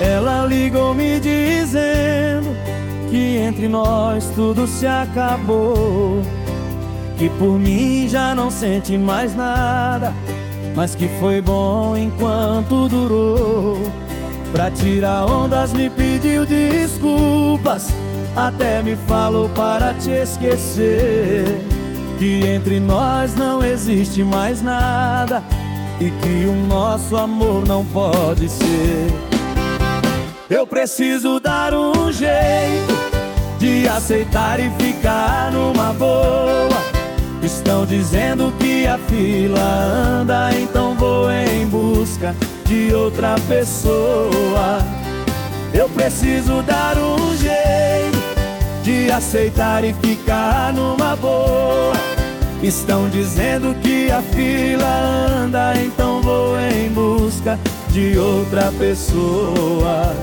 Ela ligou me dizendo que entre nós tudo se acabou, que por mim já não sente mais nada, mas que foi bom enquanto durou. Pra tirar ondas me pediu desculpas, até me falou para te esquecer, que entre nós não existe mais nada e que o nosso amor não pode ser. Eu preciso dar um jeito de aceitar e ficar numa boa. Estão dizendo que a fila anda, então vou em busca de outra pessoa. Eu preciso dar um jeito de aceitar e ficar numa boa. Estão dizendo que a fila anda, então vou em busca de outra pessoa.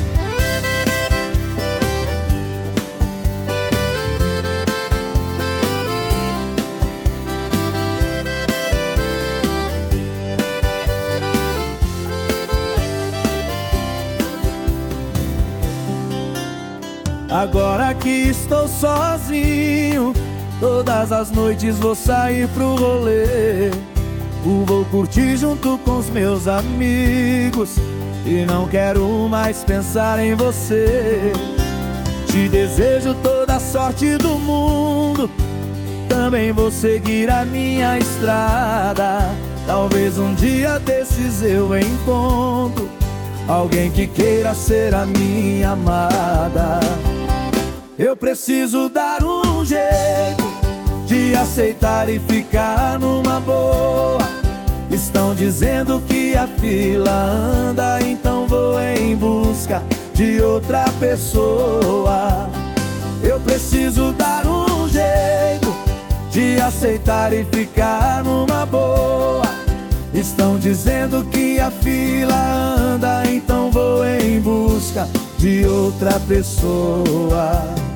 Agora que estou sozinho, todas as noites vou sair pro rolê. Vou curtir junto com os meus amigos e não quero mais pensar em você. Te desejo toda a sorte do mundo, também vou seguir a minha estrada. Talvez um dia desses eu encontro alguém que queira ser a minha amada. Eu preciso dar um jeito de aceitar e ficar numa boa. Estão dizendo que a fila anda, então vou em busca de outra pessoa. Eu preciso dar um jeito de aceitar e ficar numa boa. Estão dizendo que a fila anda, então vou em busca de outra pessoa.